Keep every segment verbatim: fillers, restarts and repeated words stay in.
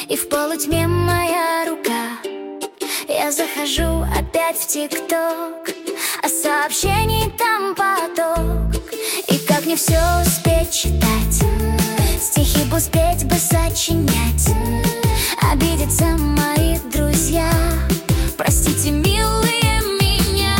и в полутьме моя рука. Я захожу опять в ТикТок, а сообщений там поток. И как мне все успеть читать, стихи бы успеть бы сочинять. Обидятся мои друзья, простите, милые, меня.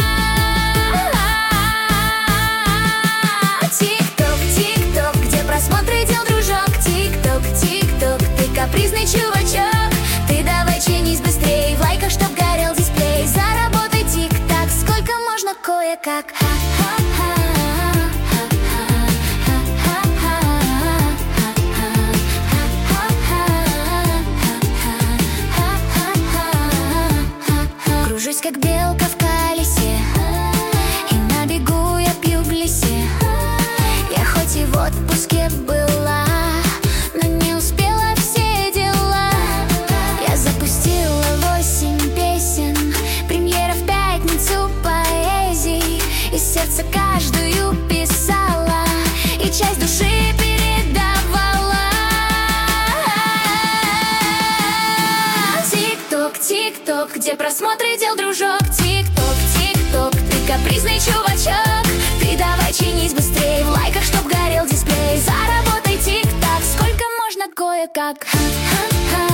ТикТок, ТикТок, где просмотры дел, дружок. ТикТок, ТикТок, ты капризный чувачок. Ты давай чинись быстрей, в лайках чтоб горел дисплей. Заработай тик-так, сколько можно кое-как. Кружусь, как белка в колесе, и на бегу я пью в лесе. Я хоть и в отпуске была, но не успела все дела. Я запустила восемь песен, премьера в пятницу поэзий. Из сердца каждую писала и часть души передавала. ТикТок, ТикТок, где просмотры дел, дружок. ТикТок, ТикТок, ты капризный чувачок. Ты давай чинись быстрей, в лайках чтоб горел дисплей. Заработай тик-так, сколько можно кое-как.